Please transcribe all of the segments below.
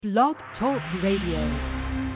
Blog Talk Radio.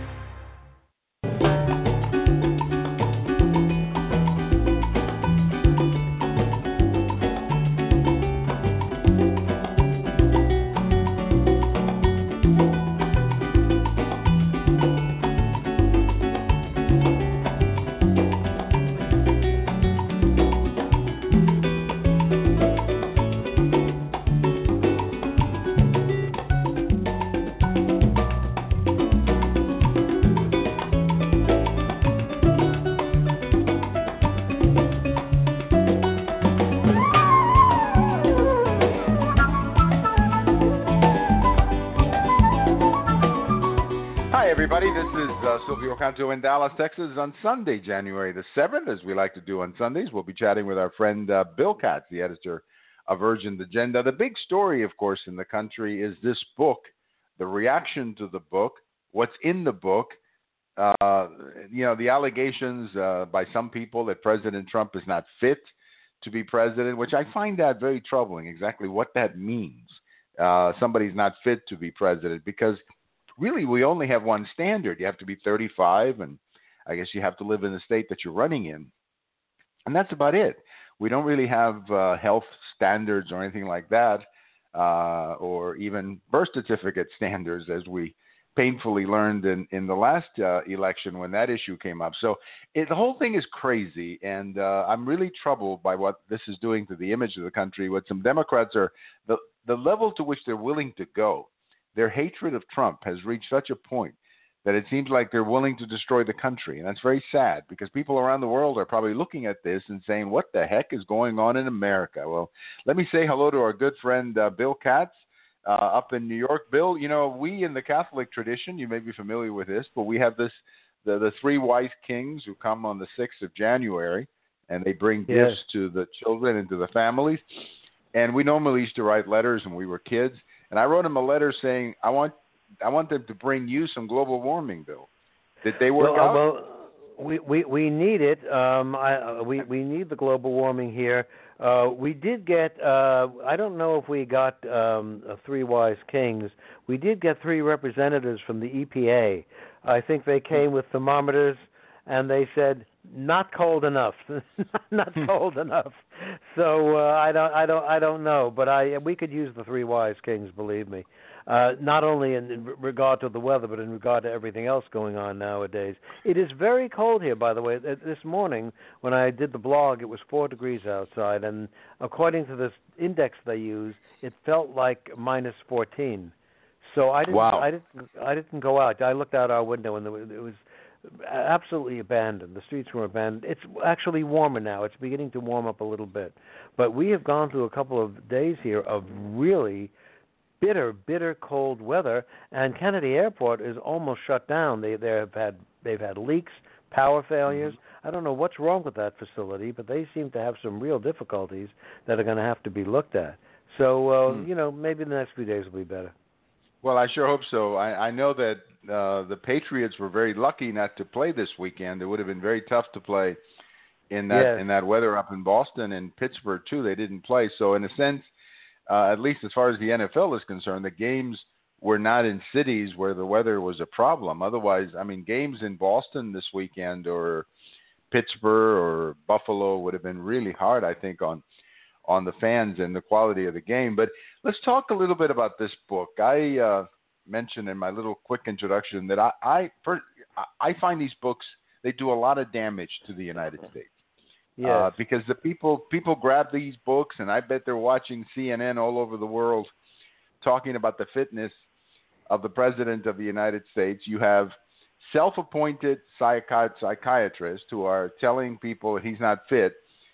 Silvio Canto in Dallas, Texas on Sunday, January the 7th. As we like to do on Sundays, we'll be chatting with our friend Bill Katz, the editor of Urgent Agenda. The big story, of course, in the country is this book, the reaction to the book, what's in the book, the allegations by some people that President Trump is not fit to be president, which I find that very troubling, exactly what that means. Somebody's not fit to be president because really, we only have one standard. You have to be 35, and I guess you have to live in the state that you're running in. And that's about it. We don't really have health standards or anything like that, or even birth certificate standards, as we painfully learned in the last election when that issue came up. So the whole thing is crazy, and I'm really troubled by what this is doing to the image of the country. What some Democrats are, the level to which they're willing to go. Their hatred of Trump has reached such a point that it seems like they're willing to destroy the country. And that's very sad because people around the world are probably looking at this and saying, what the heck is going on in America? Well, let me say hello to our good friend Bill Katz up in New York. Bill, we in the Catholic tradition, you may be familiar with this, but we have the three wise kings who come on the 6th of January, and they bring gifts to the children and to the families. And we normally used to write letters when we were kids. And I wrote him a letter saying, I want them to bring you some global warming, Bill. Did they work out? Well, we need it. We need the global warming here. We did get, I don't know if we got three wise kings. We did get three representatives from the EPA. I think they came with thermometers, and they said, not cold enough, not cold enough. So I don't know, but we could use the three wise kings, believe me. Not only in regard to the weather, but in regard to everything else going on nowadays. It is very cold here, by the way. This morning, when I did the blog, it was 4 degrees outside, and according to this index they use, it felt like minus 14. So I didn't go out. I looked out our window, and it was absolutely abandoned. The streets were abandoned. It's actually warmer now. It's beginning to warm up a little bit. But we have gone through a couple of days here of really bitter cold weather, and Kennedy Airport is almost shut down. They've had leaks, power failures. I don't know what's wrong with that facility, but they seem to have some real difficulties that are going to have to be looked at. So, maybe the next few days will be better. Well, I sure hope so. I know that the Patriots were very lucky not to play this weekend. It would have been very tough to play in that weather up in Boston and Pittsburgh too. They didn't play. So in a sense, at least as far as the NFL is concerned, the games were not in cities where the weather was a problem. Otherwise, games in Boston this weekend or Pittsburgh or Buffalo would have been really hard, I think, on the fans and the quality of the game. But let's talk a little bit about this book. I mentioned in my little quick introduction that I find these books, they do a lot of damage to the United States. Yes. Because the people grab these books, and I bet they're watching CNN all over the world talking about the fitness of the President of the United States. You have self-appointed psychiatrists who are telling people he's not fit.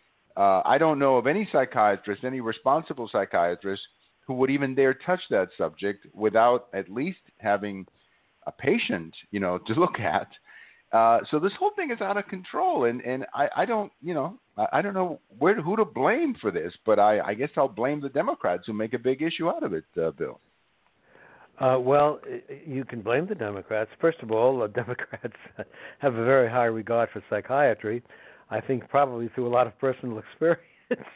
I don't know of any psychiatrist, any responsible psychiatrist, who would even dare touch that subject without at least having a patient, to look at. So this whole thing is out of control, and I don't know who to blame for this, but I guess I'll blame the Democrats who make a big issue out of it, Bill. Well, you can blame the Democrats. First of all, the Democrats have a very high regard for psychiatry. I think probably through a lot of personal experience.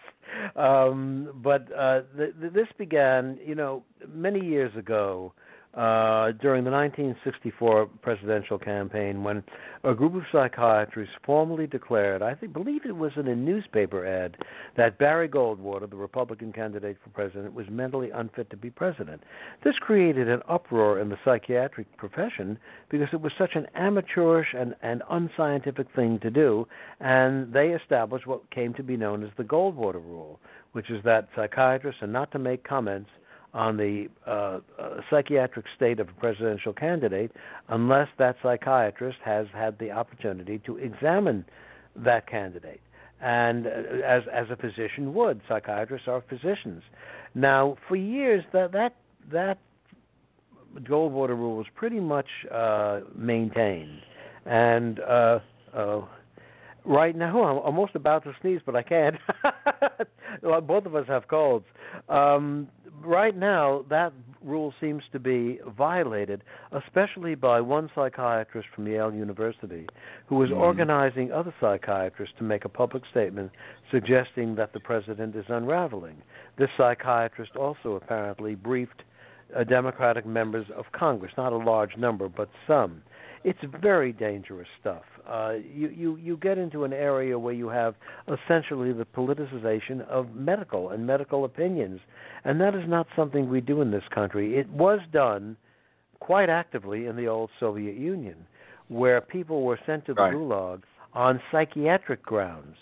But this began, many years ago. during the 1964 presidential campaign when a group of psychiatrists formally declared, believe it was in a newspaper ad, that Barry Goldwater, the Republican candidate for president, was mentally unfit to be president. This created an uproar in the psychiatric profession because it was such an amateurish and unscientific thing to do, and they established what came to be known as the Goldwater rule, which is that psychiatrists are not to make comments on the psychiatric state of a presidential candidate unless that psychiatrist has had the opportunity to examine that candidate. And as a physician would, psychiatrists are physicians. Now, for years, that Goldwater rule was pretty much maintained. And right now, I'm almost about to sneeze, but I can't. Both of us have colds. Right now, that rule seems to be violated, especially by one psychiatrist from Yale University who is organizing other psychiatrists to make a public statement suggesting that the president is unraveling. This psychiatrist also apparently briefed Democratic members of Congress, not a large number, but some. It's very dangerous stuff. You get into an area where you have essentially the politicization of medical opinions, and that is not something we do in this country. It was done quite actively in the old Soviet Union, where people were sent to the Gulag on psychiatric grounds.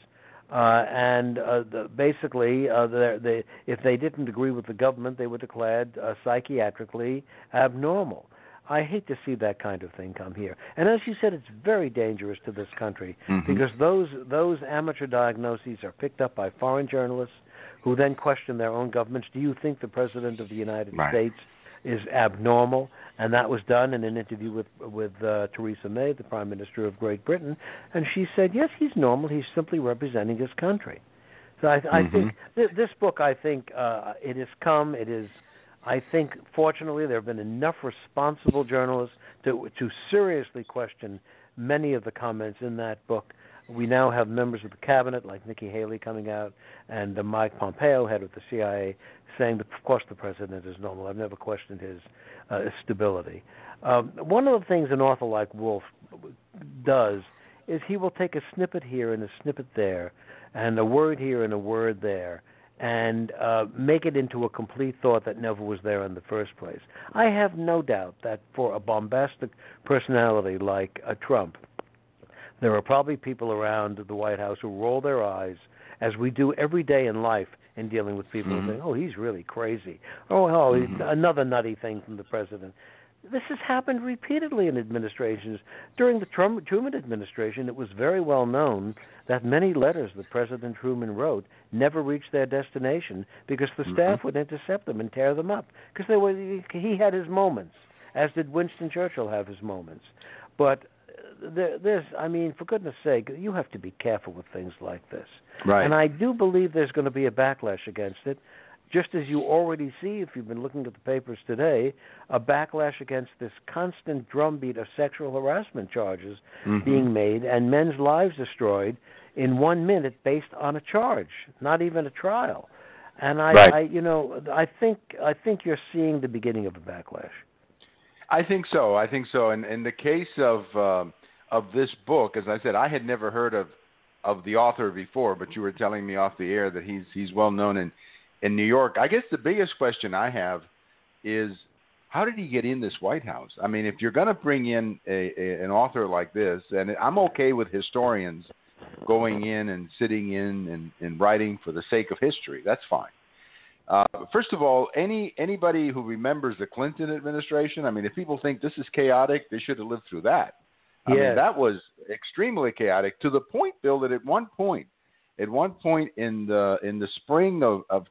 Basically, if they didn't agree with the government, they were declared psychiatrically abnormal. I hate to see that kind of thing come here. And as you said, it's very dangerous to this country because those amateur diagnoses are picked up by foreign journalists who then question their own governments. Do you think the President of the United States is abnormal? And that was done in an interview with Theresa May, the Prime Minister of Great Britain, and she said, yes, he's normal. He's simply representing his country. So I think this book, it has come. It is. I think, fortunately, there have been enough responsible journalists to seriously question many of the comments in that book. We now have members of the cabinet like Nikki Haley coming out and Mike Pompeo, head of the CIA, saying that, of course, the president is normal. I've never questioned his stability. One of the things an author like Wolf does is he will take a snippet here and a snippet there and a word here and a word there, and make it into a complete thought that never was there in the first place. I have no doubt that for a bombastic personality like Trump, there are probably people around the White House who roll their eyes, as we do every day in life in dealing with people who think, oh, he's really crazy. Oh, another nutty thing from the president. This has happened repeatedly in administrations. During the Truman administration, it was very well known that many letters that President Truman wrote never reached their destination because the staff would intercept them and tear them up because he had his moments, as did Winston Churchill have his moments. But for goodness sake, you have to be careful with things like this. Right. And I do believe there's going to be a backlash against it. Just as you already see, if you've been looking at the papers today, a backlash against this constant drumbeat of sexual harassment charges being made and men's lives destroyed in 1 minute based on a charge, not even a trial. And I think you're seeing the beginning of a backlash. I think so. And in the case of this book, as I said, I had never heard of the author before, but you were telling me off the air that he's well known in New York. I guess the biggest question I have is, how did he get in this White House? I mean, if you're going to bring in an author like this, and I'm okay with historians going in and sitting in and writing for the sake of history, that's fine. First of all, anybody who remembers the Clinton administration, I mean, if people think this is chaotic, they should have lived through that. I mean, that was extremely chaotic to the point, Bill, that at one point in the spring of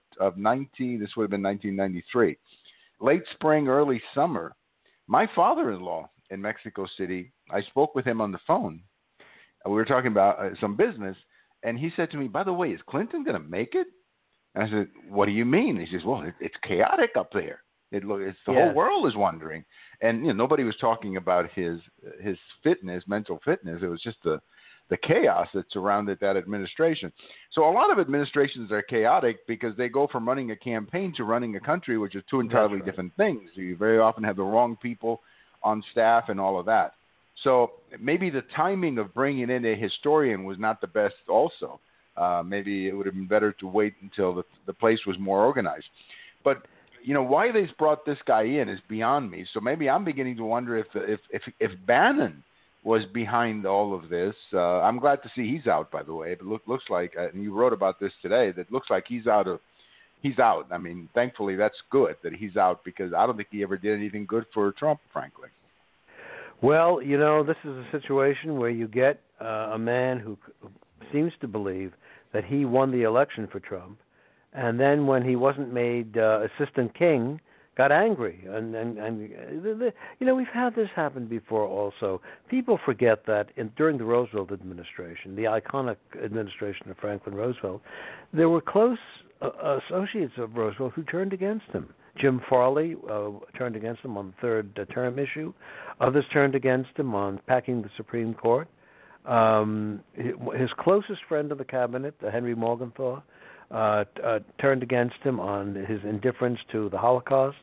1993, late spring, early summer, my father-in-law in Mexico City, I spoke with him on the phone. We were talking about some business, and he said to me, by the way, is Clinton going to make it? And I said, what do you mean? He says, well, it's chaotic up there. The whole world is wondering. And nobody was talking about his fitness, mental fitness. It was just the the chaos that surrounded that administration. So a lot of administrations are chaotic because they go from running a campaign to running a country, which are two entirely different things. You very often have the wrong people on staff and all of that. So maybe the timing of bringing in a historian was not the best also. Maybe it would have been better to wait until the place was more organized. But, why they brought this guy in is beyond me. So maybe I'm beginning to wonder if Bannon was behind all of this. I'm glad to see he's out, by the way. It looks like, and you wrote about this today, that looks like he's out. I mean, thankfully that's good that he's out, because I don't think he ever did anything good for Trump, frankly. Well, this is a situation where you get a man who seems to believe that he won the election for Trump, and then when he wasn't made assistant king, got angry. And we've had this happen before also. People forget that during the Roosevelt administration, the iconic administration of Franklin Roosevelt, there were close associates of Roosevelt who turned against him. Jim Farley turned against him on the third term issue. Others turned against him on packing the Supreme Court. His closest friend of the cabinet, Henry Morgenthau, turned against him on his indifference to the Holocaust.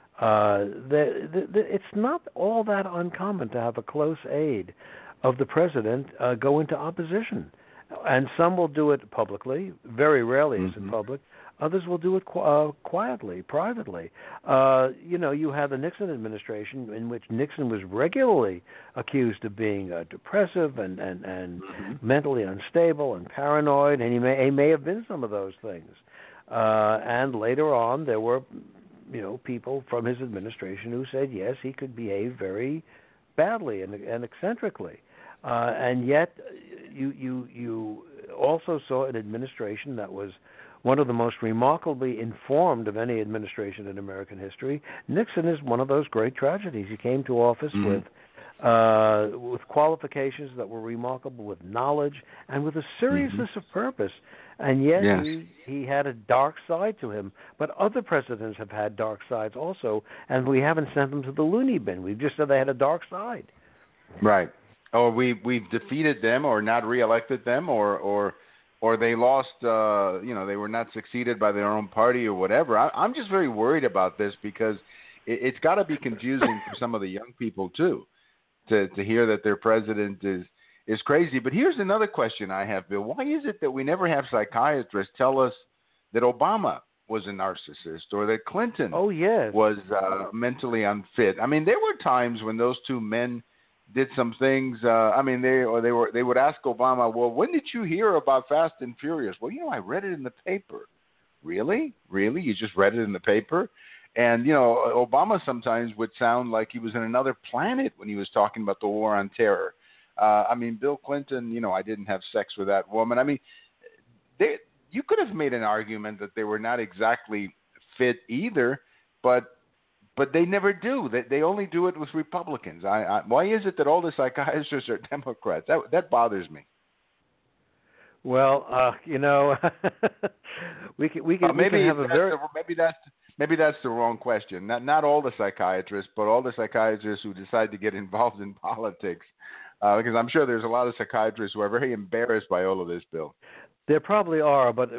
It's not all that uncommon to have a close aide of the president go into opposition. And some will do it publicly. Very rarely is it public. Others will do it quietly, privately. You have the Nixon administration, in which Nixon was regularly accused of being depressive and mentally unstable and paranoid, and he may have been some of those things. And later on, there were, people from his administration who said, yes, he could behave very badly and eccentrically. And yet, you also saw an administration that was one of the most remarkably informed of any administration in American history. Nixon is one of those great tragedies. He came to office with qualifications that were remarkable, with knowledge and with a seriousness of purpose. And yet he had a dark side to him. But other presidents have had dark sides also, and we haven't sent them to the loony bin. We've just said they had a dark side. Right. Or we've defeated them, or not reelected them, or they lost, they were not succeeded by their own party or whatever. I'm just very worried about this, because it's got to be confusing for some of the young people too, to hear that their president is crazy. But here's another question I have, Bill. Why is it that we never have psychiatrists tell us that Obama was a narcissist, or that Clinton was mentally unfit? I mean, there were times when those two men did some things. They would ask Obama, well, when did you hear about Fast and Furious? Well, I read it in the paper. Really? You just read it in the paper? And, Obama sometimes would sound like he was in another planet when he was talking about the war on terror. Bill Clinton, I didn't have sex with that woman. I mean, you could have made an argument that they were not exactly fit either, but they never do. They only do it with Republicans. Why is it that all the psychiatrists are Democrats? That bothers me. Well, we can have a very maybe that's the wrong question. Not all the psychiatrists, but all the psychiatrists who decide to get involved in politics, because I'm sure there's a lot of psychiatrists who are very embarrassed by all of this, Bill. There probably are, but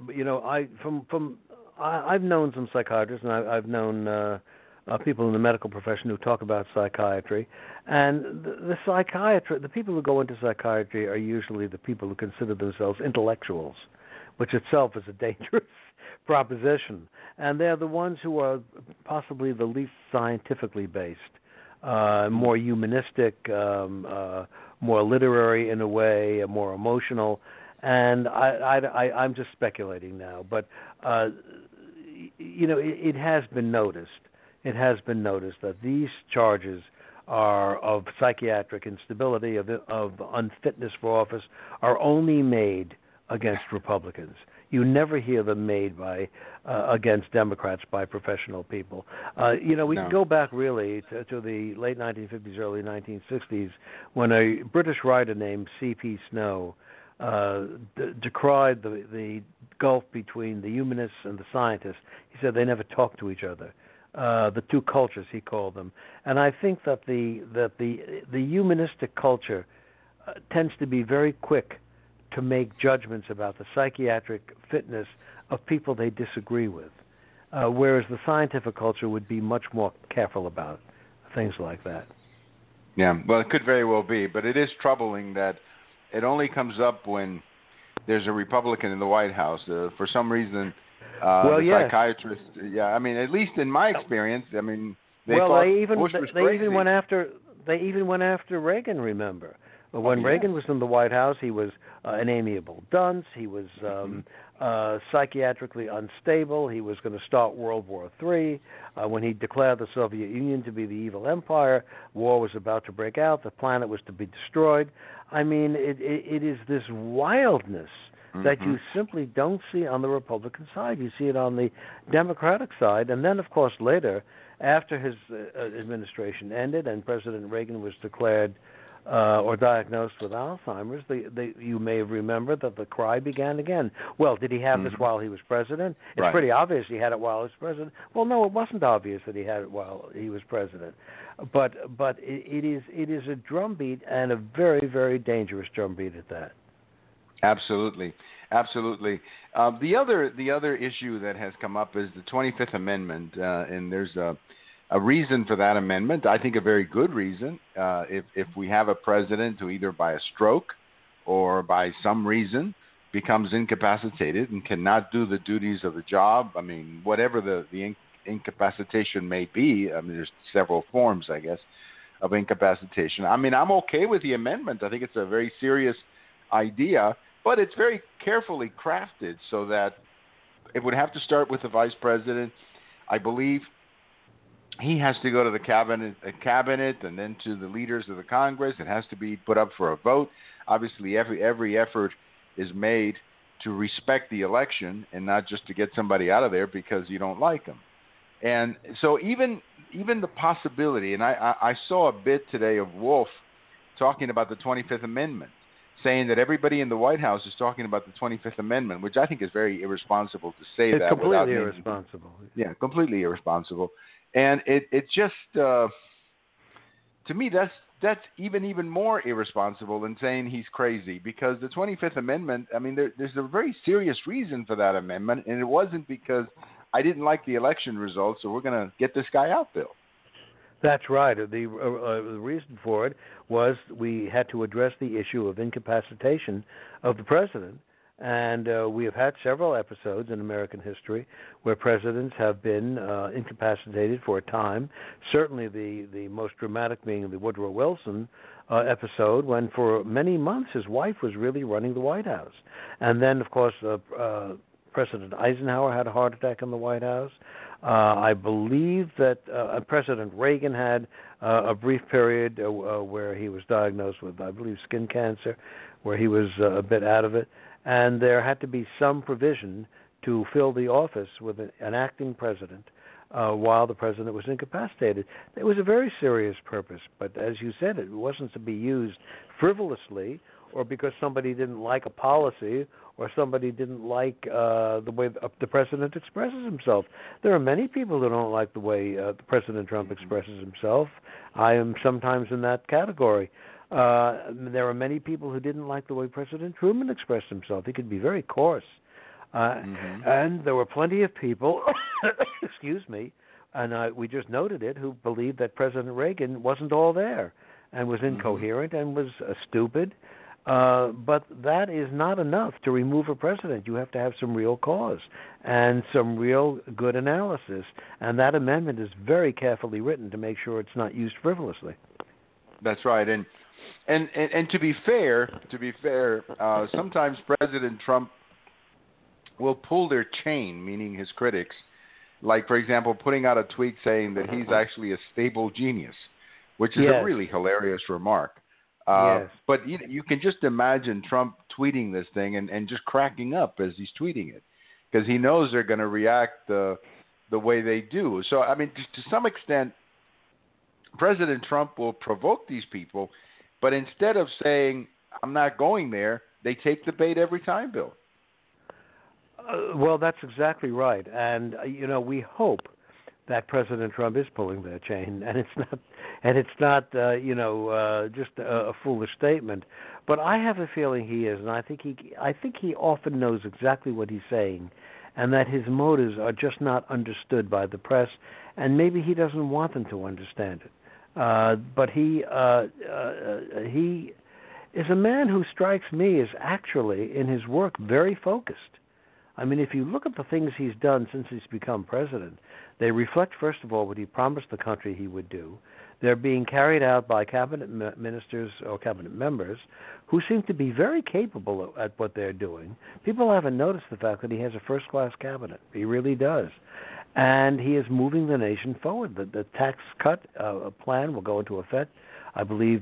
I've known some psychiatrists, and I've known people in the medical profession who talk about psychiatry, and the people who go into psychiatry are usually the people who consider themselves intellectuals, which itself is a dangerous proposition, and they're the ones who are possibly the least scientifically based, more humanistic, more literary in a way, more emotional. And I'm just speculating now, but it has been noticed. It has been noticed that these charges are of psychiatric instability, of unfitness for office, are only made against Republicans. You never hear them made against Democrats by professional people. We can go back really to the late 1950s, early 1960s, when a British writer named C.P. Snow decried the gulf between the humanists and the scientists. He said they never talked to each other. The two cultures, he called them. And I think that the humanistic culture tends to be very quick to make judgments about the psychiatric fitness of people they disagree with, whereas the scientific culture would be much more careful about things like that. Yeah, well, it could very well be, but it is troubling that it only comes up when there's a Republican in the White House. For some reason, psychiatrist. Yeah, I mean, at least in my experience, I mean, they even went after Reagan. Remember, when Reagan was in the White House, he was an amiable dunce. He was psychiatrically unstable. He was going to start World War III. When he declared the Soviet Union to be the evil empire, war was about to break out. The planet was to be destroyed. I mean, it is this wildness that you simply don't see on the Republican side. You see it on the Democratic side. And then, of course, later, after his administration ended and President Reagan was declared or diagnosed with Alzheimer's, you may have remembered that the cry began again. Well, did he have this while he was president? It's pretty obvious he had it while he was president. Well, no, it wasn't obvious that he had it while he was president. But it is a drumbeat, and a very, very dangerous drumbeat at that. Absolutely. The other issue that has come up is the 25th Amendment, and there's a reason for that amendment. I think a very good reason. If we have a president who either by a stroke or by some reason becomes incapacitated and cannot do the duties of the job, I mean, whatever the incapacitation may be, I mean, there's several forms, I guess, of incapacitation. I mean, I'm okay with the amendment. I think it's a very serious idea, but it's very carefully crafted so that it would have to start with the vice president. I believe he has to go to the cabinet and then to the leaders of the Congress. It has to be put up for a vote. Obviously, every effort is made to respect the election and not just to get somebody out of there because you don't like them. And so even the possibility, and I saw a bit today of Wolf talking about the 25th Amendment, saying that everybody in the White House is talking about the 25th Amendment, which I think is very irresponsible to say that. It's completely irresponsible. Yeah, completely irresponsible. And it just, to me, that's even more irresponsible than saying he's crazy, because the 25th Amendment, I mean, there's a very serious reason for that amendment, and it wasn't because I didn't like the election results, so we're going to get this guy out, Bill. That's right. The reason for it was we had to address the issue of incapacitation of the president. And we have had several episodes in American history where presidents have been incapacitated for a time. Certainly the most dramatic being the Woodrow Wilson episode, when for many months his wife was really running the White House. And then, of course, President Eisenhower had a heart attack in the White House. I believe that President Reagan had a brief period where he was diagnosed with, I believe, skin cancer, where he was a bit out of it. And there had to be some provision to fill the office with an acting president while the president was incapacitated. It was a very serious purpose, but as you said, it wasn't to be used frivolously or because somebody didn't like a policy or somebody didn't like the way the president expresses himself. There are many people who don't like the way President Trump expresses himself. I am sometimes in that category. There are many people who didn't like the way President Truman expressed himself. He could be very coarse. And there were plenty of people, excuse me, and we just noted it, who believed that President Reagan wasn't all there and was incoherent and was stupid. But that is not enough to remove a president. You have to have some real cause and some real good analysis. And that amendment is very carefully written to make sure it's not used frivolously. That's right. And to be fair, sometimes President Trump will pull their chain, meaning his critics, like, for example, putting out a tweet saying that he's actually a stable genius, which is a really hilarious remark. But you can just imagine Trump tweeting this thing and just cracking up as he's tweeting it, because he knows they're going to react the way they do. So, I mean, to some extent, President Trump will provoke these people, but instead of saying, I'm not going there, they take the bait every time, Bill. Well, that's exactly right. And, we hope that President Trump is pulling their chain, and it's not just a foolish statement. But I have a feeling he is, and I think he often knows exactly what he's saying, and that his motives are just not understood by the press, and maybe he doesn't want them to understand it. But he is a man who strikes me as actually, in his work, very focused. I mean, if you look at the things he's done since he's become president, they reflect, first of all, what he promised the country he would do. They're being carried out by cabinet ministers or cabinet members who seem to be very capable at what they're doing. People haven't noticed the fact that he has a first-class cabinet. He really does. And he is moving the nation forward. The tax cut plan will go into effect, I believe,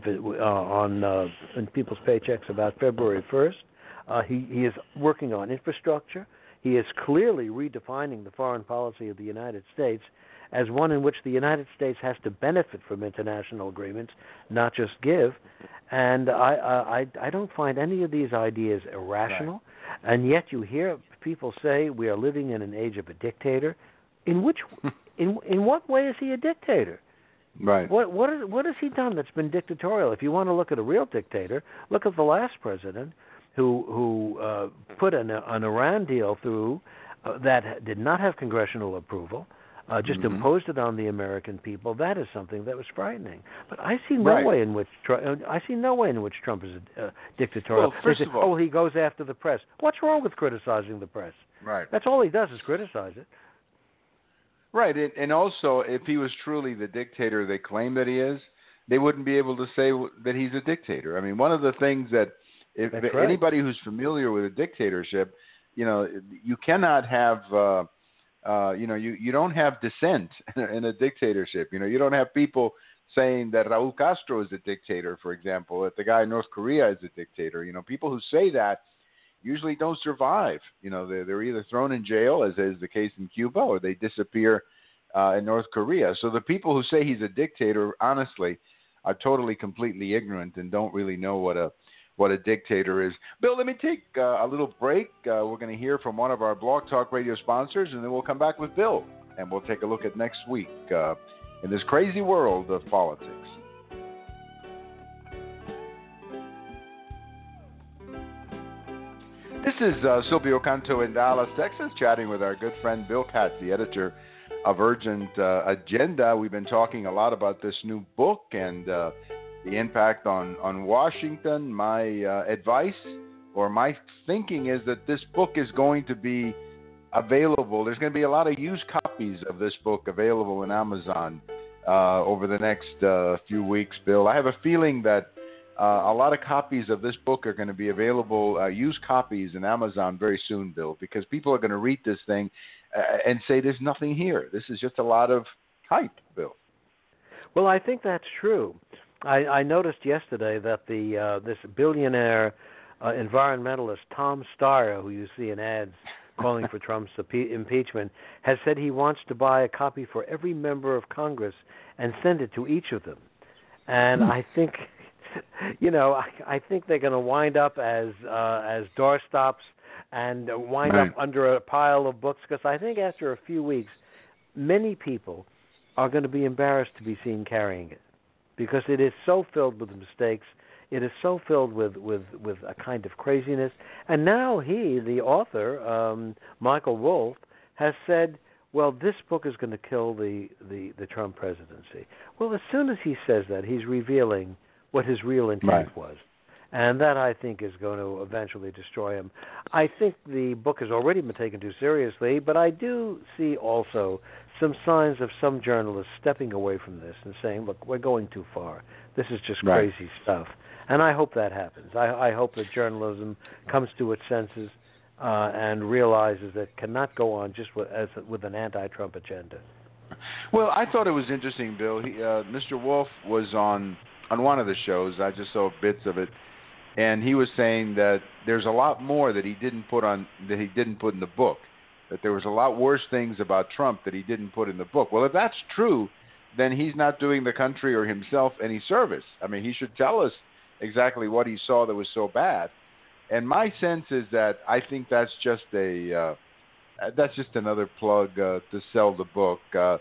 in people's paychecks about February 1st. He is working on infrastructure. He is clearly redefining the foreign policy of the United States as one in which the United States has to benefit from international agreements, not just give. And I don't find any of these ideas irrational. Right. And yet you hear people say we are living in an age of a dictator. In what way is he a dictator? Right. What has he done that's been dictatorial? If you want to look at a real dictator, look at the last president who put an Iran deal through that did not have congressional approval, just imposed it on the American people. That is something that was frightening. But I see no way in which Trump is dictatorial. Well, first of all, he goes after the press. What's wrong with criticizing the press? Right. That's all he does is criticize it. Right, and also, if he was truly the dictator they claim that he is, they wouldn't be able to say that he's a dictator. I mean, one of the things that if anybody who's familiar with a dictatorship, you cannot have, you don't have dissent in a dictatorship. You don't have people saying that Raul Castro is a dictator, for example, that the guy in North Korea is a dictator. People who say that usually don't survive. They're either thrown in jail, as is the case in Cuba, or they disappear in North Korea. So the people who say he's a dictator, honestly, are totally, completely ignorant and don't really know what a dictator is. Bill, let me take a little break. We're going to hear from one of our Blog Talk Radio sponsors, and then we'll come back with Bill, and we'll take a look at next week in this crazy world of politics. This is Silvio Canto in Dallas, Texas, chatting with our good friend Bill Katz, the editor of Urgent Agenda. We've been talking a lot about this new book and the impact on Washington. My advice or my thinking is that this book is going to be available. There's going to be a lot of used copies of this book available in Amazon over the next few weeks, Bill. I have a feeling that a lot of copies of this book are going to be available, used copies in Amazon very soon, Bill, because people are going to read this thing and say there's nothing here. This is just a lot of hype, Bill. Well, I think that's true. I noticed yesterday that this billionaire environmentalist Tom Steyer, who you see in ads calling for Trump's impeachment, has said he wants to buy a copy for every member of Congress and send it to each of them. And I think... I think they're going to wind up as doorstops and wind up under a pile of books, because I think after a few weeks, many people are going to be embarrassed to be seen carrying it, because it is so filled with mistakes. It is so filled with a kind of craziness. And now he, the author, Michael Wolff, has said, well, this book is going to kill the Trump presidency. Well, as soon as he says that, he's revealing what his real intent was. And that, I think, is going to eventually destroy him. I think the book has already been taken too seriously, but I do see also some signs of some journalists stepping away from this and saying, look, we're going too far. This is just crazy stuff. And I hope that happens. I hope that journalism comes to its senses and realizes that it cannot go on just with an anti-Trump agenda. Well, I thought it was interesting, Bill. Mr. Wolff was on one of the shows. I just saw bits of it, and he was saying that there's a lot more that he didn't put in the book. That there was a lot worse things about Trump that he didn't put in the book. Well, if that's true, then he's not doing the country or himself any service. I mean, he should tell us exactly what he saw that was so bad. And my sense is that I think that's just another plug to sell the book.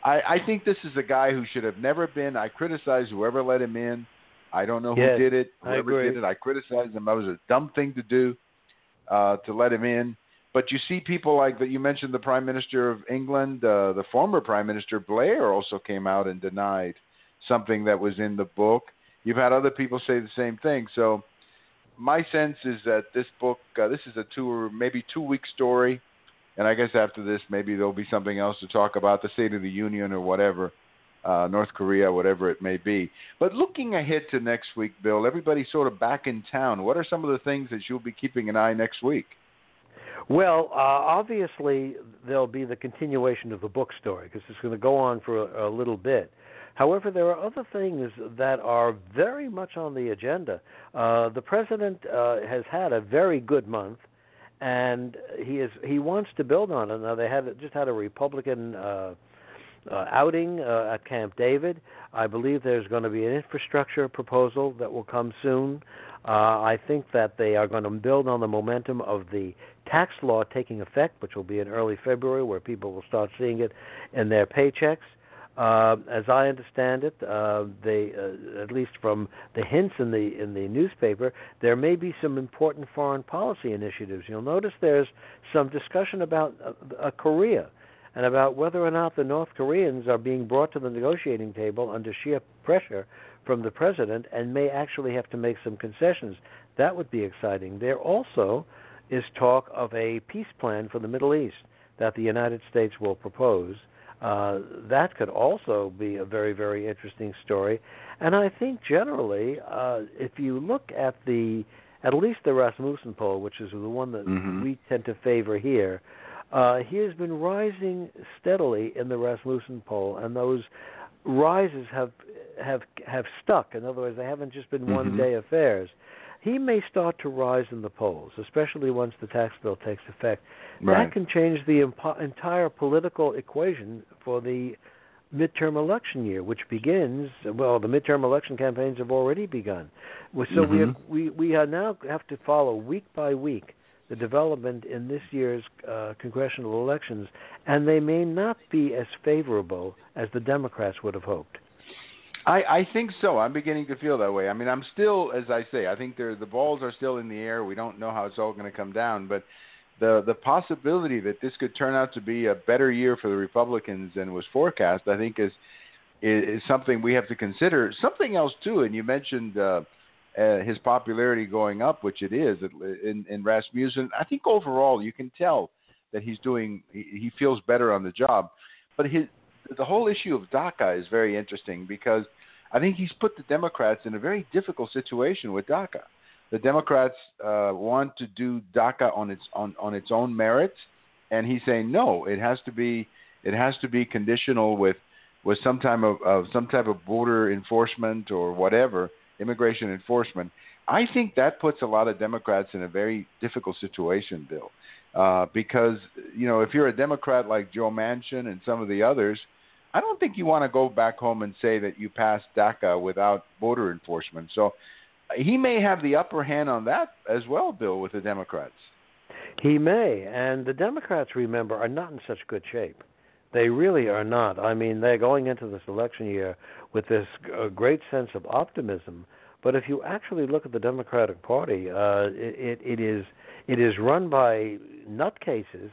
I think this is a guy who should have never been. I criticize whoever let him in. I don't know who did it. Whoever did it, I criticize them. That was a dumb thing to do, to let him in. But you see people like that. You mentioned the Prime Minister of England, the former Prime Minister Blair also came out and denied something that was in the book. You've had other people say the same thing. So my sense is that this book, this is a 2-week story. And I guess after this, maybe there'll be something else to talk about, the State of the Union or whatever, North Korea, whatever it may be. But looking ahead to next week, Bill, everybody's sort of back in town. What are some of the things that you'll be keeping an eye next week? Well, obviously, there'll be the continuation of the book story because it's going to go on for a little bit. However, there are other things that are very much on the agenda. The president has had a very good month, and he wants to build on it. Now, they just had a Republican outing at Camp David. I believe there's going to be an infrastructure proposal that will come soon. I think that they are going to build on the momentum of the tax law taking effect, which will be in early February, where people will start seeing it in their paychecks. As I understand it, they, at least from the hints in the newspaper, there may be some important foreign policy initiatives. You'll notice there's some discussion about Korea and about whether or not the North Koreans are being brought to the negotiating table under sheer pressure from the president and may actually have to make some concessions. That would be exciting. There also is talk of a peace plan for the Middle East that the United States will propose. That could also be a very, very interesting story. And I think generally, if you look at least the Rasmussen poll, which is the one that we tend to favor here, he has been rising steadily in the Rasmussen poll, and those rises have stuck. In other words, they haven't just been one-day affairs. He may start to rise in the polls, especially once the tax bill takes effect. Right. That can change the entire political equation for the midterm election year, which begins, well, the midterm election campaigns have already begun. So we now have to follow week by week the development in this year's congressional elections, and they may not be as favorable as the Democrats would have hoped. I think so. I'm beginning to feel that way. I mean, I'm still, as I say, I think the balls are still in the air. We don't know how it's all going to come down, but the possibility that this could turn out to be a better year for the Republicans than was forecast, I think is something we have to consider. Something else too, and you mentioned his popularity going up, which it is in Rasmussen. I think overall you can tell that he feels better on the job, but the whole issue of DACA is very interesting because I think he's put the Democrats in a very difficult situation with DACA. The Democrats want to do DACA on its own merits, and he's saying no. It has to be conditional with some type of border enforcement or whatever, immigration enforcement. I think that puts a lot of Democrats in a very difficult situation, Bill, because if you're a Democrat like Joe Manchin and some of the others, I don't think you want to go back home and say that you passed DACA without border enforcement. So he may have the upper hand on that as well, Bill, with the Democrats. He may. And the Democrats, remember, are not in such good shape. They really are not. I mean, they're going into this election year with this great sense of optimism. But if you actually look at the Democratic Party, it is run by nutcases.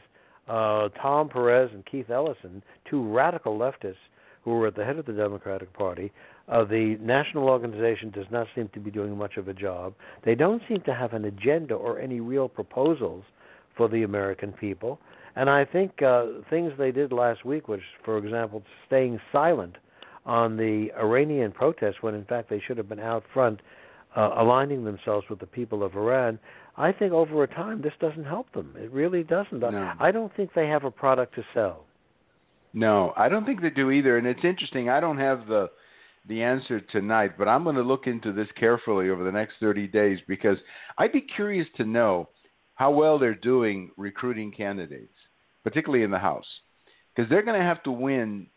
Tom Perez and Keith Ellison, two radical leftists who are at the head of the Democratic Party. The national organization does not seem to be doing much of a job. They don't seem to have an agenda or any real proposals for the American people. And I think things they did last week, which, for example, staying silent on the Iranian protests when, in fact, they should have been out front aligning themselves with the people of Iran, I think over a time this doesn't help them. It really doesn't. No. I don't think they have a product to sell. No, I don't think they do either. And it's interesting. I don't have the answer tonight, but I'm going to look into this carefully over the next 30 days because I'd be curious to know how well they're doing recruiting candidates, particularly in the House, because they're going to have to win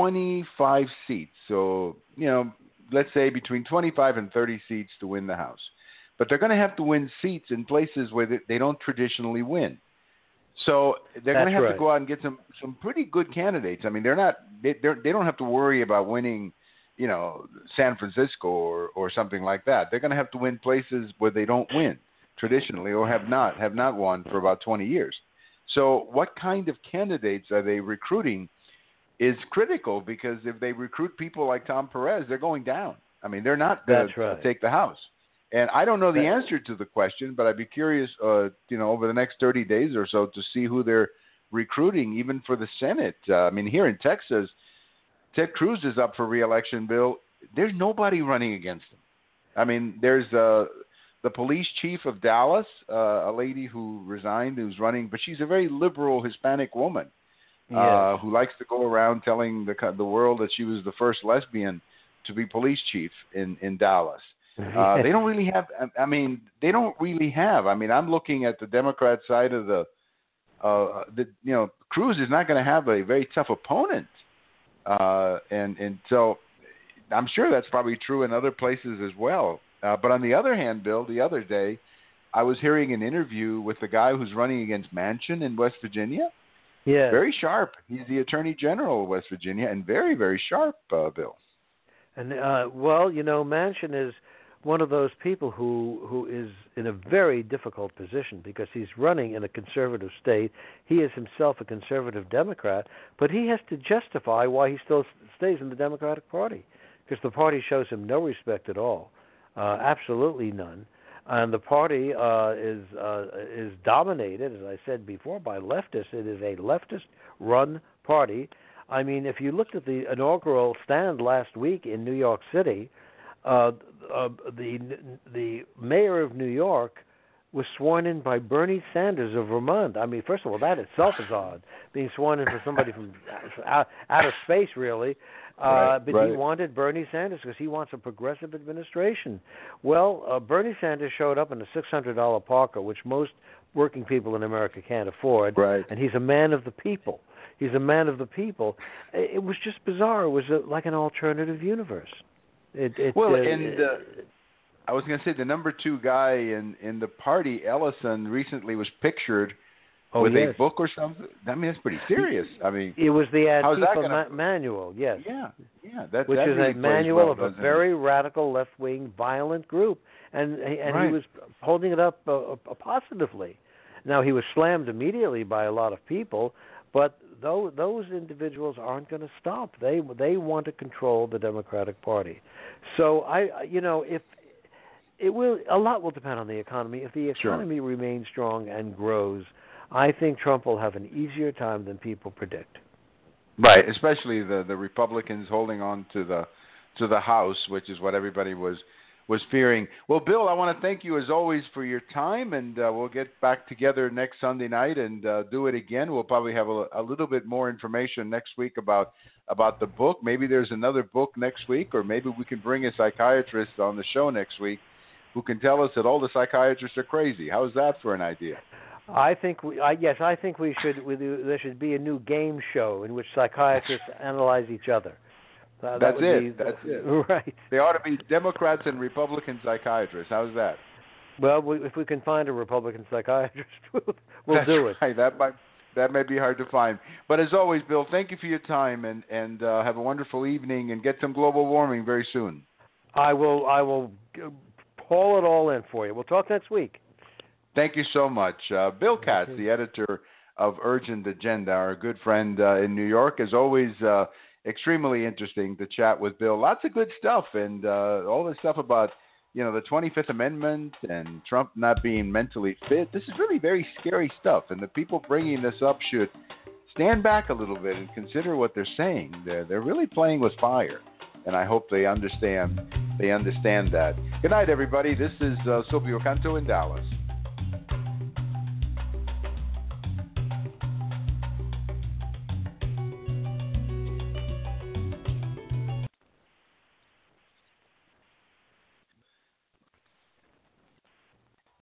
25 seats. So, let's say between 25 and 30 seats to win the House. But they're going to have to win seats in places where they don't traditionally win. So they're going to have right. to go out and get some pretty good candidates. I mean, they don't have to worry about winning, San Francisco or something like that. They're going to have to win places where they don't win traditionally or have not won for about 20 years. So what kind of candidates are they recruiting is critical, because if they recruit people like Tom Perez, they're going down. I mean, they're not going to take the House. And I don't know the answer to the question, but I'd be curious, over the next 30 days or so to see who they're recruiting, even for the Senate. I mean, here in Texas, Ted Cruz is up for re-election, Bill. There's nobody running against him. I mean, there's the police chief of Dallas, a lady who resigned, who's running, but she's a very liberal Hispanic woman who likes to go around telling the world that she was the first lesbian to be police chief in Dallas. They don't really have. I mean, I'm looking at the Democrat side of Cruz is not going to have a very tough opponent, and so I'm sure that's probably true in other places as well. But on the other hand, Bill, the other day, I was hearing an interview with the guy who's running against Manchin in West Virginia. Yeah, very sharp. He's the Attorney General of West Virginia, and very, very sharp, Bill. And Manchin is one of those people who is in a very difficult position, because he's running in a conservative state. He is himself a conservative Democrat, but he has to justify why he still stays in the Democratic Party, because the party shows him no respect at all, absolutely none. And the party is dominated, as I said before, by leftists. It is a leftist-run party. I mean, if you looked at the inaugural stand last week in New York City, the mayor of New York was sworn in by Bernie Sanders of Vermont. I mean, first of all, that itself is odd, being sworn in for somebody from out of space, really. But he wanted Bernie Sanders because he wants a progressive administration. Well, Bernie Sanders showed up in a $600 Parker, which most working people in America can't afford, and he's a man of the people. He's a man of the people. It was just bizarre. It was like an alternative universe. I was going to say the number 2 guy in the party, Ellison, recently was pictured with a book or something. I mean, that's pretty serious. I mean, it was the Antifa manual. Yes. Yeah. Which is a manual of a very radical left-wing violent group, and he was holding it up positively. Now, he was slammed immediately by a lot of people, but those individuals aren't going to stop. They want to control the Democratic Party. So if it will, a lot will depend on the economy. If the economy remains strong and grows, I think Trump will have an easier time than people predict. Right, especially the Republicans holding on to the House, which is what everybody was fearing. Well, Bill, I want to thank you as always for your time, and we'll get back together next Sunday night and do it again. We'll probably have a little bit more information next week about the book. Maybe there's another book next week, or maybe we can bring a psychiatrist on the show next week who can tell us that all the psychiatrists are crazy. How's that for an idea? I think we should. There should be a new game show in which psychiatrists analyze each other. That's it. Right. They ought to be Democrats and Republican psychiatrists. How's that? Well, if we can find a Republican psychiatrist, we'll do it. Right. That may be hard to find. But as always, Bill, thank you for your time, and have a wonderful evening, and get some global warming very soon. I will haul it all in for you. We'll talk next week. Thank you so much. Bill Katz, the editor of Urgent Agenda, our good friend in New York. As always, extremely interesting to chat with Bill. Lots of good stuff, and all this stuff about the 25th Amendment and Trump not being mentally fit. This is really very scary stuff, and the people bringing this up should stand back a little bit and consider what they're saying. They're really playing with fire, and I hope they understand that. Good night, everybody. This is Silvio Canto in Dallas.